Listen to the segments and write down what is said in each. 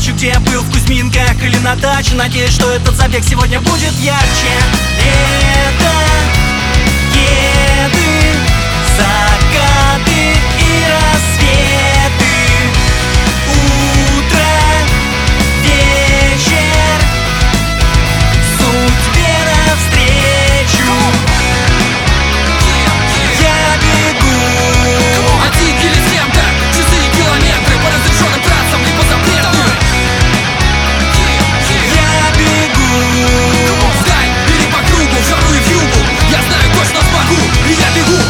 дачу, где я был в Кузьминках или на даче. Надеюсь, что этот забег сегодня будет ярче. Лето, кеды, закаты и рассветы, утро, вечер, судьбе навстречу. Я бегу. Один или с кем-то, часы и километры по разрешенным трассам и по запретным. Я бегу. Встань, бери по кругу, в жару и в югу. Я знаю, точно смогу, и я бегу.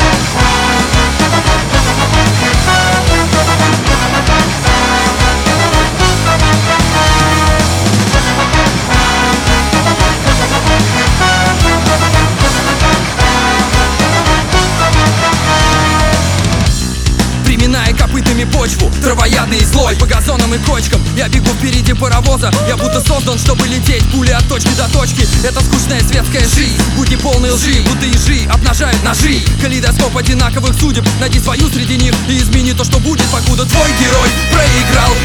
Приминая копытами почву, травоядный и злой. По газонам и кочкам я бегу впереди паровоза. Я будто создан, чтобы лететь пули от точки до точки. Это скучная светская жизнь, будни полные лжи, будто ежи обнажают ножи. Калейдоскоп одинаковых судеб, найди свою среди них и измени то, что будет, покуда твой герой проиграл